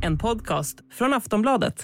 en podcast från Aftonbladet.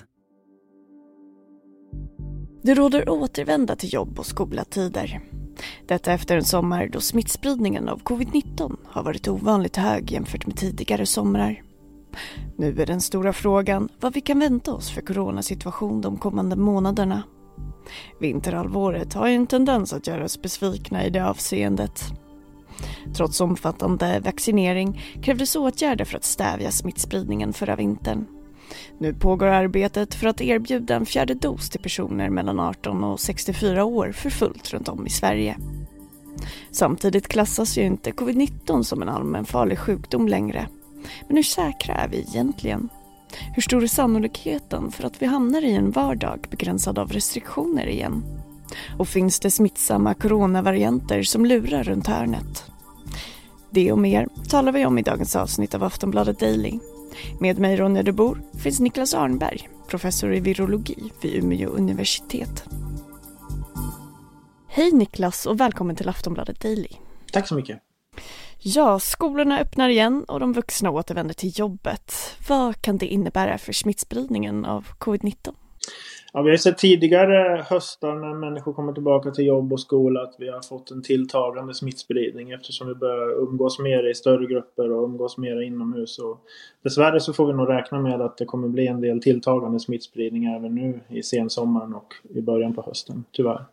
Det råder återvända till jobb- och skolatider. Detta efter en sommar då smittspridningen av covid-19 har varit ovanligt hög jämfört med tidigare somrar. Nu är den stora frågan vad vi kan vänta oss för coronasituation de kommande månaderna. Vinterhalvåret har ju en tendens att göra oss besvikna i det avseendet. Trots omfattande vaccinering krävdes åtgärder för att stävja smittspridningen förra vintern. Nu pågår arbetet för att erbjuda en fjärde dos till personer mellan 18 och 64 år för fullt runt om i Sverige. Samtidigt klassas ju inte covid-19 som en allmänfarlig sjukdom längre. Men hur säkra är vi egentligen? Hur stor är sannolikheten för att vi hamnar i en vardag begränsad av restriktioner igen? Och finns det smittsamma coronavarianter som lurar runt hörnet? Det och mer talar vi om i dagens avsnitt av Aftonbladet Daily. Med mig Ronja de Bor finns Niklas Arnberg, professor i virologi vid Umeå universitet. Hej Niklas och välkommen till Aftonbladet Daily. Tack så mycket. Ja, skolorna öppnar igen och de vuxna återvänder till jobbet. Vad kan det innebära för smittspridningen av covid-19? Ja, vi har sett tidigare höstar när människor kommer tillbaka till jobb och skola att vi har fått en tilltagande smittspridning eftersom vi börjar umgås mer i större grupper och umgås mer inomhus. Och dessvärre så får vi nog räkna med att det kommer bli en del tilltagande smittspridning även nu i sensommaren och i början på hösten, tyvärr.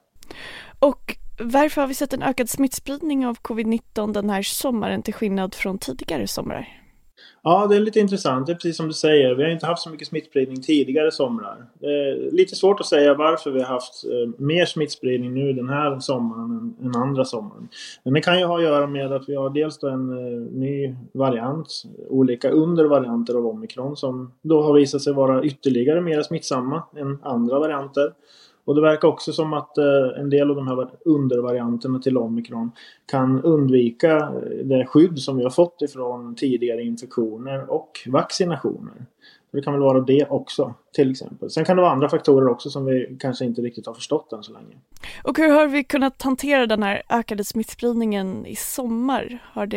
Och varför har vi sett en ökad smittspridning av covid-19 den här sommaren till skillnad från tidigare somrar? Ja, det är lite intressant. Det är precis som du säger. Vi har inte haft så mycket smittspridning tidigare somrar. Det är lite svårt att säga varför vi har haft mer smittspridning nu den här sommaren än andra sommaren. Men det kan ju ha att göra med att vi har dels då en ny variant, olika undervarianter av omikron som då har visat sig vara ytterligare mer smittsamma än andra varianter. Och det verkar också som att en del av de här undervarianterna till omikron kan undvika det skydd som vi har fått ifrån tidigare infektioner och vaccinationer. Det kan väl vara det också till exempel. Sen kan det vara andra faktorer också som vi kanske inte riktigt har förstått än så länge. Och hur har vi kunnat hantera den här ökade smittspridningen i sommar?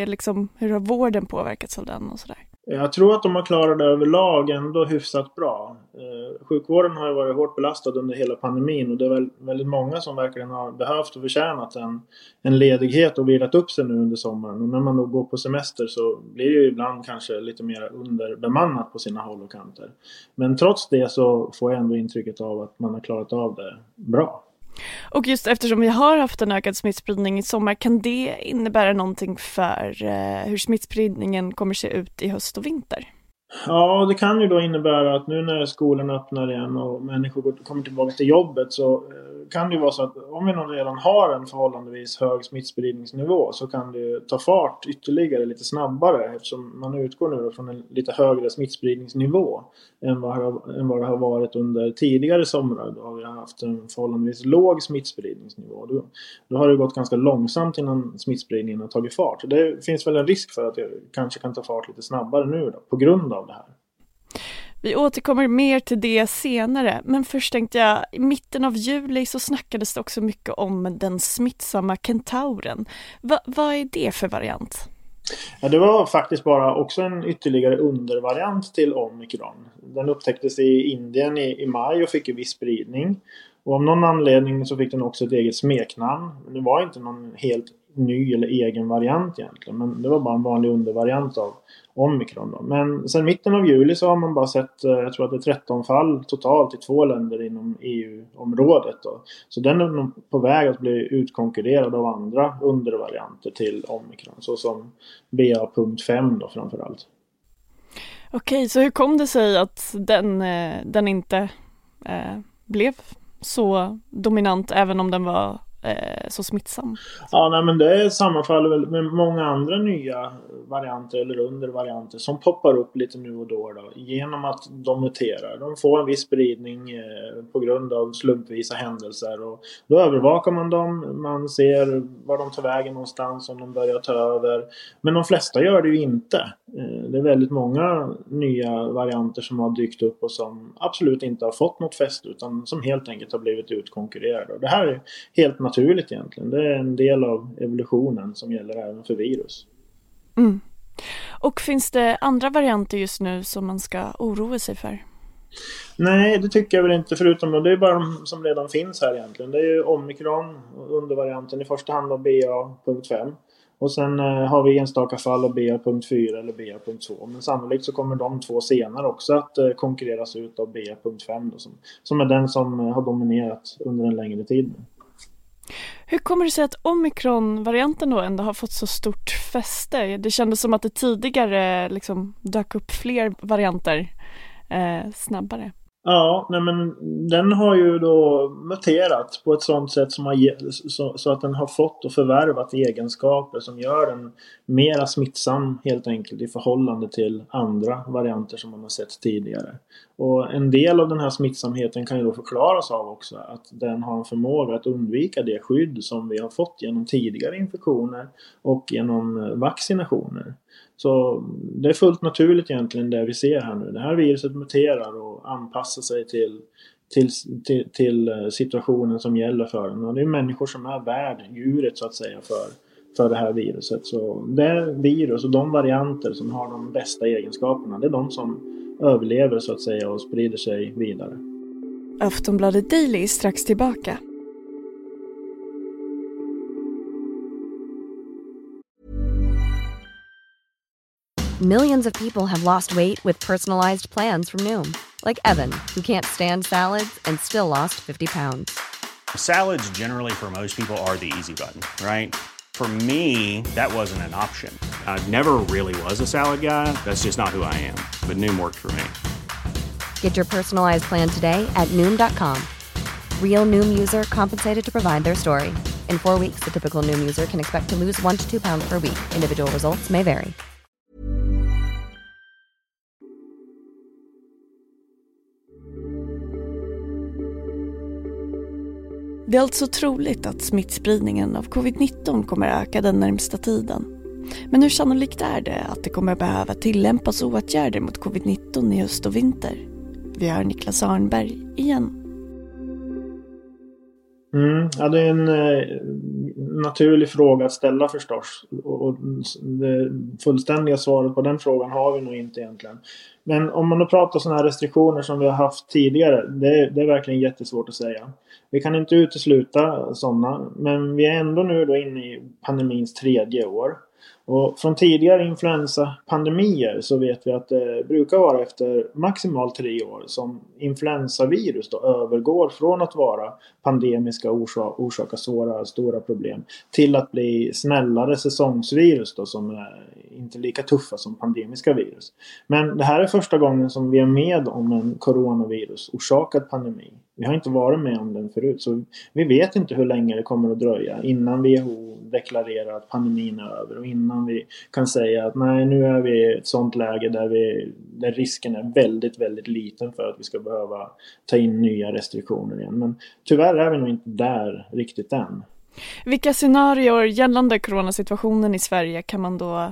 Hur har vården påverkats av den och sådär? Jag tror att de har klarat det överlag ändå hyfsat bra. Sjukvården har ju varit hårt belastad under hela pandemin och det är väldigt många som verkligen har behövt och förtjänat en ledighet och vilat upp sig nu under sommaren. Och när man då går på semester så blir det ju ibland kanske lite mer underbemannat på sina håll och kanter. Men trots det så får jag ändå intrycket av att man har klarat av det bra. Och just eftersom vi har haft en ökad smittspridning i sommar, kan det innebära någonting för hur smittspridningen kommer se ut i höst och vinter? Ja, det kan ju då innebära att nu när skolan öppnar igen och människor kommer tillbaka till jobbet så kan det ju vara så att om vi nog redan har en förhållandevis hög smittspridningsnivå så kan det ta fart ytterligare lite snabbare eftersom man utgår nu från en lite högre smittspridningsnivå än vad det har varit under tidigare somrar. Då har vi haft en förhållandevis låg smittspridningsnivå. Då har det gått ganska långsamt innan smittspridningen har tagit fart. Så det finns väl en risk för att det kanske kan ta fart lite snabbare nu då, på grund av det här. Vi återkommer mer till det senare, men först tänkte jag, i mitten av juli så snackades det också mycket om den smittsamma kentauren. Vad är det för variant? Ja, det var faktiskt bara också en ytterligare undervariant till omikron. Den upptäcktes i Indien i maj och fick en viss spridning. Och av någon anledning så fick den också ett eget smeknamn. Det var inte någon helt ny eller egen variant egentligen. Men det var bara en vanlig undervariant av omikron då. Men sen mitten av juli så har man bara sett, jag tror att det är 13 fall totalt i 2 länder inom EU-området då. Så den är nog på väg att bli utkonkurrerad av andra undervarianter till omikron. Så som BA.5 då framförallt. Okej, så hur kom det sig att den inte blev så dominant även om den var så smittsam? Ja, nej, men det sammanfaller väl med många andra nya varianter eller undervarianter som poppar upp lite nu och då genom att de muterar. De får en viss spridning på grund av slumpvisa händelser och då övervakar man dem. Man ser var de tar vägen någonstans om de börjar ta över. Men de flesta gör det ju inte. Det är väldigt många nya varianter som har dykt upp och som absolut inte har fått något fäste utan som helt enkelt har blivit utkonkurrerade. Och det här är helt naturligt egentligen. Det är en del av evolutionen som gäller även för virus. Mm. Och finns det andra varianter just nu som man ska oroa sig för? Nej, det tycker jag väl inte, förutom det är bara de som redan finns här egentligen. Det är ju omikron, undervarianten i första hand av BA.5. Och sen har vi enstaka fall av BA.4 eller BA.2. Men sannolikt så kommer de två senare också att konkurreras ut av BA.5 då, som är den som har dominerat under en längre tid. Hur kommer det sig att omikron-varianten då ändå har fått så stort fäste? Det kändes som att det tidigare liksom dök upp fler varianter snabbare. Ja, nej men den har ju då muterat på ett sådant sätt så att den har fått och förvärvat egenskaper som gör den mera smittsam helt enkelt i förhållande till andra varianter som man har sett tidigare. Och en del av den här smittsamheten kan ju då förklaras av också att den har en förmåga att undvika det skydd som vi har fått genom tidigare infektioner och genom vaccinationer. Så det är fullt naturligt egentligen det vi ser här nu. Det här viruset muterar och anpassar sig till situationen som gäller för den. Och det är människor som är värddjuret så att säga för det här viruset. Så det är virus och de varianter som har de bästa egenskaperna, det är de som överlever så att säga och sprider sig vidare. Aftonbladet Daily är strax tillbaka. Millions of people have lost weight with personalized plans from Noom. Like Evan, who can't stand salads and still lost 50 pounds. Salads generally for most people are the easy button, right? For me, that wasn't an option. I never really was a salad guy. That's just not who I am. But Noom worked for me. Get your personalized plan today at Noom.com. Real Noom user compensated to provide their story. In 4 weeks, the typical Noom user can expect to lose 1 to 2 pounds per week. Individual results may vary. Det är alltså troligt att smittspridningen av covid-19 kommer öka den närmsta tiden. Men hur sannolikt är det att det kommer behöva tillämpas åtgärder mot covid-19 i höst och vinter? Vi har Niklas Arnberg igen. Ja, det är en naturlig fråga att ställa förstås. Och det fullständiga svaret på den frågan har vi nog inte egentligen. Men om man då pratar sådana här restriktioner som vi har haft tidigare, det är verkligen jättesvårt att säga. Vi kan inte utesluta sådana, men vi är ändå nu då inne i pandemins 3:e år. Och från tidigare influensapandemier så vet vi att det brukar vara efter maximalt 3 år som influensavirus då övergår från att vara pandemiska och orsaka stora problem till att bli snällare säsongsvirus då, som är inte lika tuffa som pandemiska virus. Men det här är första gången som vi är med om en coronavirus orsakad pandemi. Vi har inte varit med om den förut, så vi vet inte hur länge det kommer att dröja innan WHO deklarerar att pandemin är över och innan vi kan säga att nej, nu är vi i ett sånt läge där risken är väldigt, väldigt liten för att vi ska behöva ta in nya restriktioner igen. Men tyvärr är vi nog inte där riktigt än. Vilka scenarier gällande coronasituationen i Sverige kan man då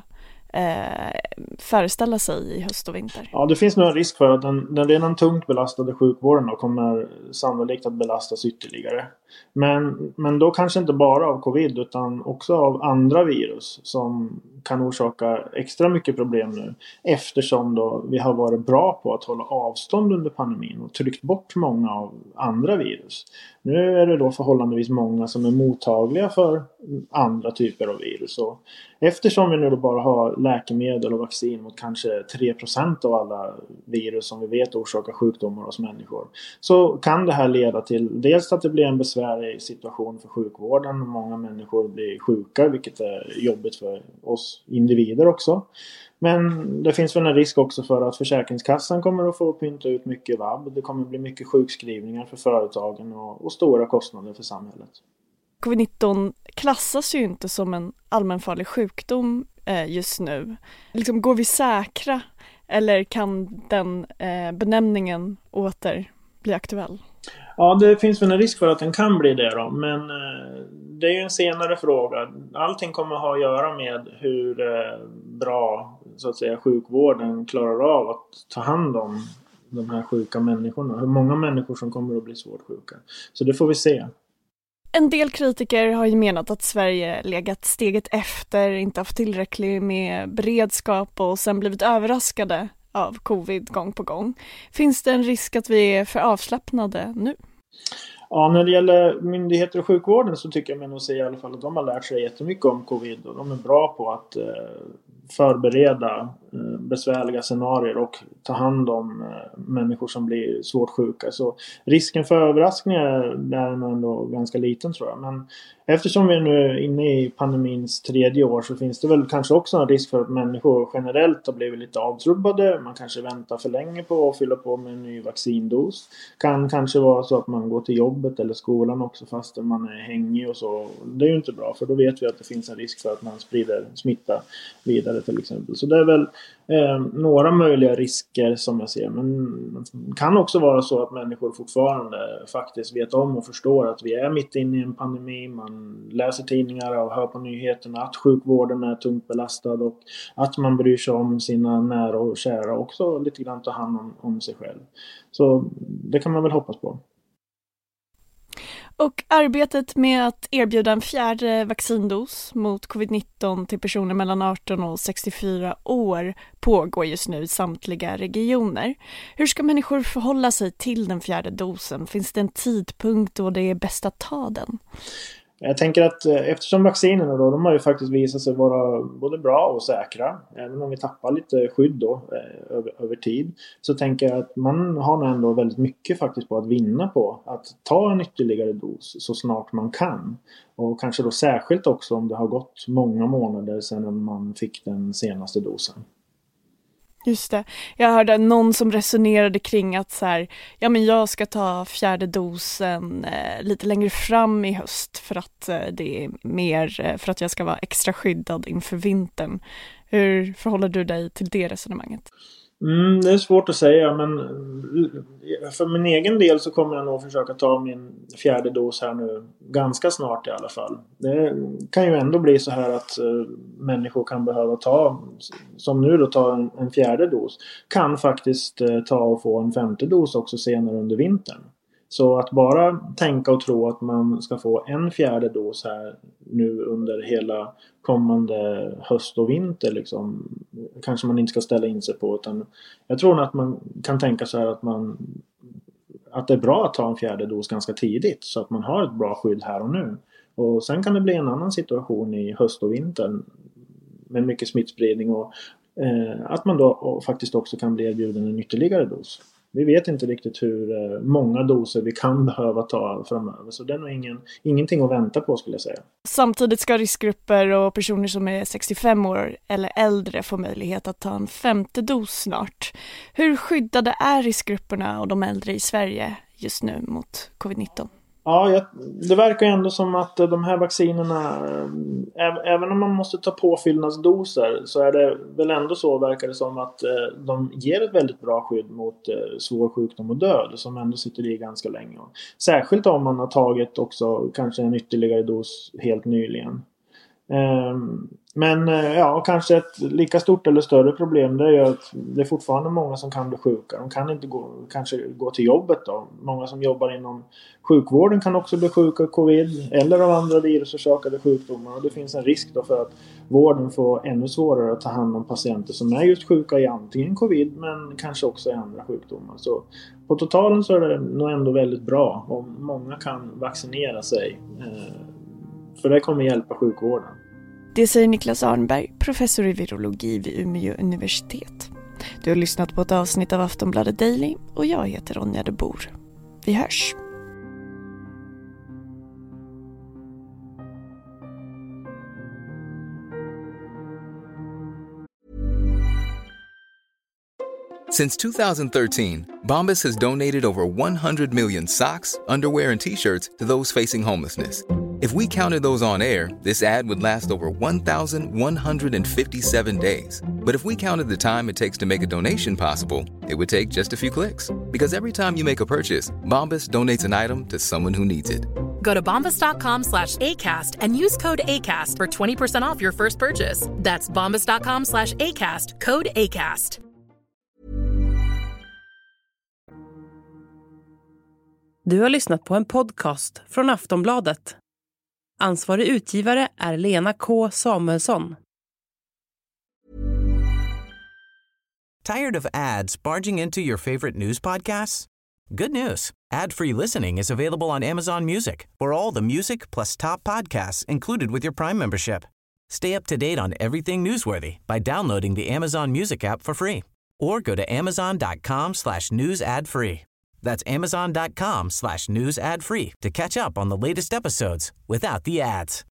föreställa sig i höst och vinter? Ja, det finns nog en risk för att den redan tungt belastade sjukvården då kommer sannolikt att belastas ytterligare. Men då kanske inte bara av covid utan också av andra virus som kan orsaka extra mycket problem nu. Eftersom då vi har varit bra på att hålla avstånd under pandemin och tryckt bort många av andra virus. Nu är det då förhållandevis många som är mottagliga för andra typer av virus. Och eftersom vi nu då bara har läkemedel och vaccin mot kanske 3% av alla virus som vi vet orsakar sjukdomar hos människor, så kan det här leda till dels att det blir en besvärlig situation för sjukvården. Många människor blir sjuka, vilket är jobbigt för oss individer också. Men det finns väl en risk också för att Försäkringskassan kommer att få pynta ut mycket vabb. Det kommer bli mycket sjukskrivningar för företagen och stora kostnader för samhället. Covid-19 klassas ju inte som en allmänfarlig sjukdom just nu. Liksom, går vi säkra eller kan den benämningen åter bli aktuell? Ja, det finns väl en risk för att den kan bli det då. Men det är ju en senare fråga. Allting kommer ha att göra med hur bra så att säga sjukvården klarar av att ta hand om de här sjuka människorna. Hur många människor som kommer att bli svårt sjuka. Så det får vi se. En del kritiker har ju menat att Sverige legat steget efter, inte haft tillräckligt med beredskap och sen blivit överraskade av covid gång på gång. Finns det en risk att vi är för avslappnade nu? Ja, när det gäller myndigheter och sjukvården så tycker jag mig nog se i alla fall att de har lärt sig jättemycket om covid och de är bra på att förbereda besvärliga scenarier och ta hand om människor som blir svårt sjuka. Så risken för överraskningar är nog ändå ganska liten, tror jag. Men eftersom vi nu är inne i pandemins 3:e år så finns det väl kanske också en risk för att människor generellt har blivit lite avtrubbade. Man kanske väntar för länge på att fylla på med en ny vaccindos. Kan kanske vara så att man går till jobbet eller skolan också fast man är hängig och så. Det är ju inte bra, för då vet vi att det finns en risk för att man sprider smitta vidare till exempel. Så det är väl några möjliga risker som jag ser. Men det kan också vara så att människor fortfarande faktiskt vet om och förstår att vi är mitt inne i en pandemi. Man läser tidningar och hör på nyheterna att sjukvården är tungt belastad och att man bryr sig om sina nära och kära också lite grann ta hand om sig själv. Så det kan man väl hoppas på. Och arbetet med att erbjuda en 4:e vaccindos mot covid-19 till personer mellan 18 och 64 år pågår just nu i samtliga regioner. Hur ska människor förhålla sig till den 4:e dosen? Finns det en tidpunkt då det är bäst att ta den? Jag tänker att eftersom vaccinerna då, de har ju faktiskt visat sig vara både bra och säkra. Även om vi tappar lite skydd då över tid. Så tänker jag att man har ändå väldigt mycket faktiskt på att vinna på att ta en ytterligare dos så snart man kan. Och kanske då särskilt också om det har gått många månader sedan man fick den senaste dosen. Just det. Jag hörde någon som resonerade kring att så här, ja men jag ska ta 4:e dosen lite längre fram i höst för att det är mer för att jag ska vara extra skyddad inför vintern. Hur förhåller du dig till det resonemanget? Det är svårt att säga, men för min egen del så kommer jag nog försöka ta min 4:e dos här nu ganska snart i alla fall. Det kan ju ändå bli så här att människor kan behöva ta, som nu då, ta en 4:e dos. Kan faktiskt ta och få en 5:e dos också senare under vintern. Så att bara tänka och tro att man ska få en 4:e dos här nu under hela kommande höst och vinter liksom, kanske man inte ska ställa in sig på, utan jag tror att man kan tänka så här att det är bra att ta en 4:e dos ganska tidigt så att man har ett bra skydd här och nu. Och sen kan det bli en annan situation i höst och vintern med mycket smittspridning och att man då faktiskt också kan bli erbjuden en ytterligare dos. Vi vet inte riktigt hur många doser vi kan behöva ta framöver. Så det är nog ingenting att vänta på, skulle jag säga. Samtidigt ska riskgrupper och personer som är 65 år eller äldre få möjlighet att ta en 5:e dos snart. Hur skyddade är riskgrupperna och de äldre i Sverige just nu mot covid-19? Ja, det verkar ju ändå som att de här vaccinerna, även om man måste ta påfyllnadsdoser, så är det väl ändå så, verkar det som, att de ger ett väldigt bra skydd mot svår sjukdom och död som ändå sitter i ganska länge. Särskilt om man har tagit också kanske en ytterligare dos helt nyligen. Men ja, kanske ett lika stort eller större problem det är ju att det är fortfarande många som kan bli sjuka. De kan inte kanske gå till jobbet då. Många som jobbar inom sjukvården kan också bli sjuka av covid eller av andra virusorsakade sjukdomar. Och det finns en risk då för att vården får ännu svårare att ta hand om patienter som är just sjuka i antingen covid men kanske också i andra sjukdomar. Så på totalen så är det nog ändå väldigt bra om många kan vaccinera sig. För det kommer hjälpa sjukvården. Det säger Niklas Arnberg, professor i virologi vid Umeå universitet. Du har lyssnat på ett avsnitt av Aftonbladet Daily och jag heter Ronja de Bor. Vi hörs! Since 2013, Bombas has donated over 100 million socks, underwear, and T-shirts to those facing homelessness. If we counted those on air, this ad would last over 1,157 days. But if we counted the time it takes to make a donation possible, it would take just a few clicks. Because every time you make a purchase, Bombas donates an item to someone who needs it. Go to bombas.com/ACAST and use code ACAST for 20% off your first purchase. That's bombas.com/ACAST, code ACAST. Du har lyssnat på en podcast från Aftonbladet. Ansvarig utgivare är Lena K. Samuelsson. Tired of ads barging into your favorite news podcasts? Good news. Ad-free listening is available on Amazon Music for all the music plus top podcasts included with your Prime membership. Stay up to date on everything newsworthy by downloading the Amazon Music app for free or go to amazon.com/news ad free. That's amazon.com/news ad free to catch up on the latest episodes without the ads.